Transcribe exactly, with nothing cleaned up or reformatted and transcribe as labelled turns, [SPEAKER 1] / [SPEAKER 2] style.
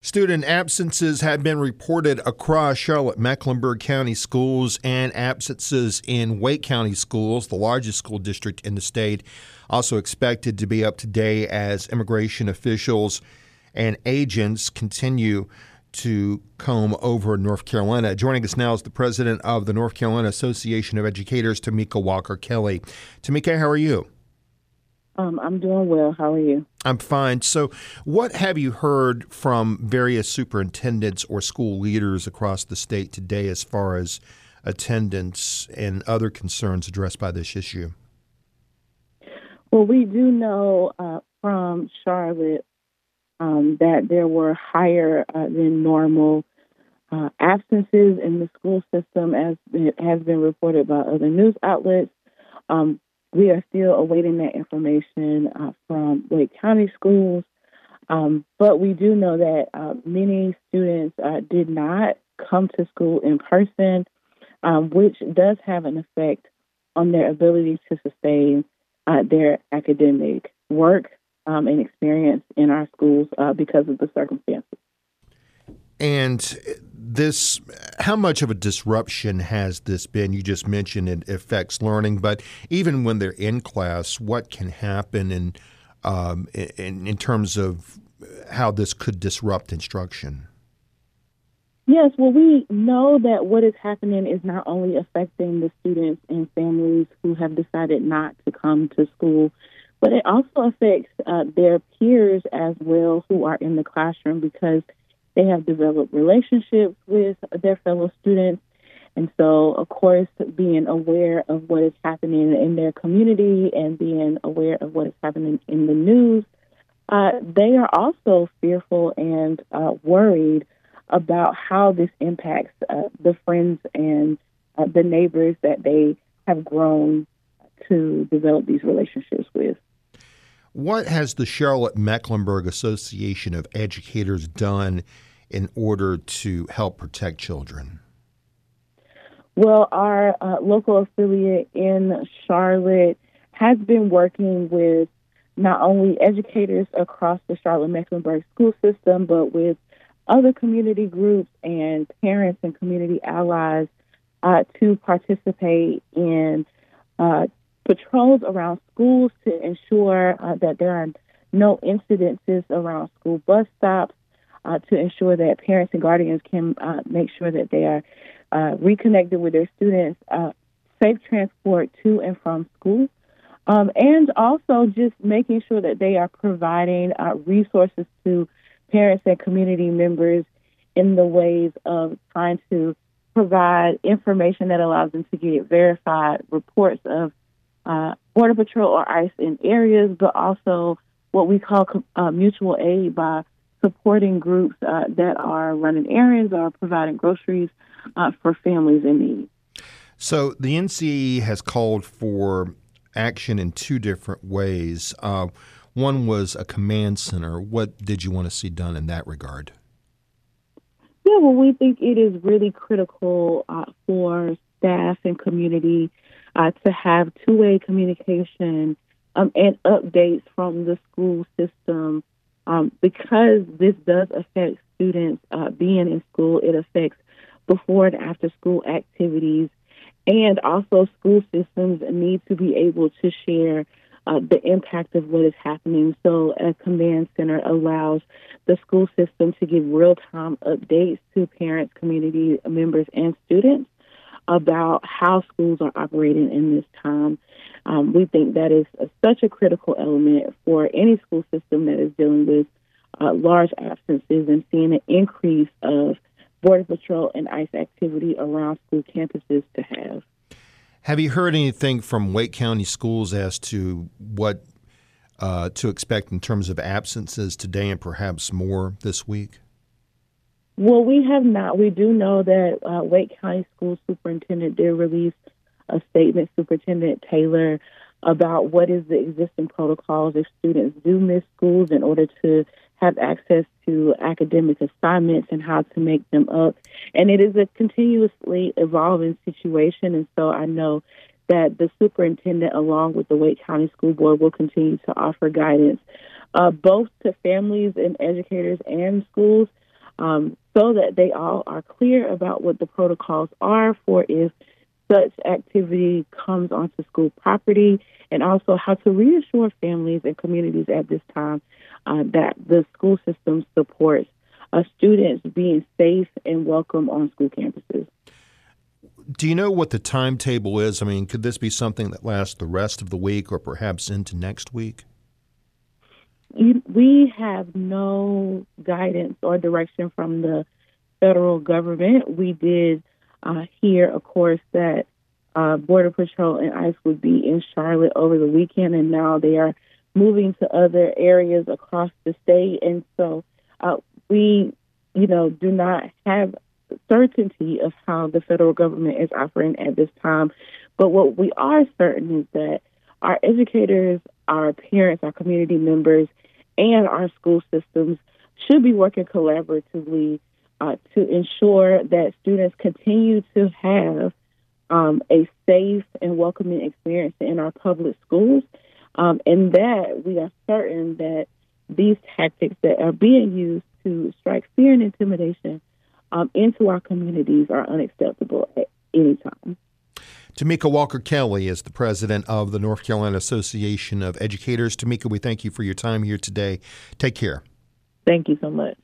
[SPEAKER 1] Student absences have been reported across Charlotte-Mecklenburg County schools and absences in Wake County schools, the largest school district in the state, also expected to be up today as immigration officials and agents continue to comb over North Carolina. Joining us now is the president of the North Carolina Association of Educators, Tamika Walker-Kelly. Tamika, how are you?
[SPEAKER 2] Um, I'm doing well. How are you?
[SPEAKER 1] I'm fine. So what have you heard from various superintendents or school leaders across the state today as far as attendance and other concerns addressed by this issue?
[SPEAKER 2] Well, we do know uh, from Charlotte um, that there were higher uh, than normal uh, absences in the school system, as it has been reported by other news outlets. Um, We are still awaiting that information uh, from Wake County schools, um, but we do know that uh, many students uh, did not come to school in person, um, which does have an effect on their ability to sustain uh, their academic work um, and experience in our schools uh, because of the circumstances.
[SPEAKER 1] And this, how much of a disruption has this been? You just mentioned it affects learning, but even when they're in class, what can happen in, um, in, in terms of how this could disrupt instruction?
[SPEAKER 2] Yes, well, we know that what is happening is not only affecting the students and families who have decided not to come to school, but it also affects uh, their peers as well who are in the classroom, because they have developed relationships with their fellow students. And so, of course, being aware of what is happening in their community and being aware of what is happening in the news, uh, they are also fearful and uh, worried about how this impacts uh, the friends and uh, the neighbors that they have grown to develop these relationships with.
[SPEAKER 1] What has the Charlotte-Mecklenburg Association of Educators done in order to help protect children?
[SPEAKER 2] Well, our uh, local affiliate in Charlotte has been working with not only educators across the Charlotte-Mecklenburg school system, but with other community groups and parents and community allies uh, to participate in uh, patrols around schools to ensure uh, that there are no incidences around school bus stops, uh, to ensure that parents and guardians can uh, make sure that they are uh, reconnected with their students, uh, safe transport to and from school, um, and also just making sure that they are providing uh, resources to parents and community members in the ways of trying to provide information that allows them to get verified reports of Uh, Border Patrol or ICE in areas, but also what we call uh, mutual aid by supporting groups uh, that are running errands or providing groceries uh, for families in need.
[SPEAKER 1] So the N C A A has called for action in two different ways. Uh, one was a command center. What did you want to see done in that regard?
[SPEAKER 2] Yeah, well, we think it is really critical uh, for staff and community Uh, to have two-way communication um, and updates from the school system, um, because this does affect students uh, being in school. It affects before and after school activities, and also school systems need to be able to share uh, the impact of what is happening. So a command center allows the school system to give real-time updates to parents, community members, and students about how schools are operating in this time. Um, we think that is a, such a critical element for any school system that is dealing with uh, large absences and seeing an increase of Border Patrol and ICE activity around school campuses to have.
[SPEAKER 1] Have you heard anything from Wake County schools as to what uh, to expect in terms of absences today and perhaps more this week?
[SPEAKER 2] Well, we have not. We do know that uh, Wake County School Superintendent did release a statement, Superintendent Taylor, about what is the existing protocols if students do miss schools in order to have access to academic assignments and how to make them up. And it is a continuously evolving situation. And so I know that the superintendent, along with the Wake County School Board, will continue to offer guidance uh, both to families and educators and schools um, so that they all are clear about what the protocols are for if such activity comes onto school property, and also how to reassure families and communities at this time uh, that the school system supports uh, students being safe and welcome on school campuses.
[SPEAKER 1] Do you know what the timetable is? I mean, could this be something that lasts the rest of the week or perhaps into next week?
[SPEAKER 2] We have no guidance or direction from the federal government. We did uh, hear, of course, that uh, Border Patrol and ICE would be in Charlotte over the weekend, and now they are moving to other areas across the state. And so uh, we, you know, do not have certainty of how the federal government is operating at this time. But what we are certain is that our educators, our parents, our community members, and our school systems should be working collaboratively uh, to ensure that students continue to have um, a safe and welcoming experience in our public schools, um, and that we are certain that these tactics that are being used to strike fear and intimidation um, into our communities are unacceptable at any time.
[SPEAKER 1] Tamika Walker-Kelly is the president of the North Carolina Association of Educators. Tamika, we thank you for your time here today. Take care.
[SPEAKER 2] Thank you so much.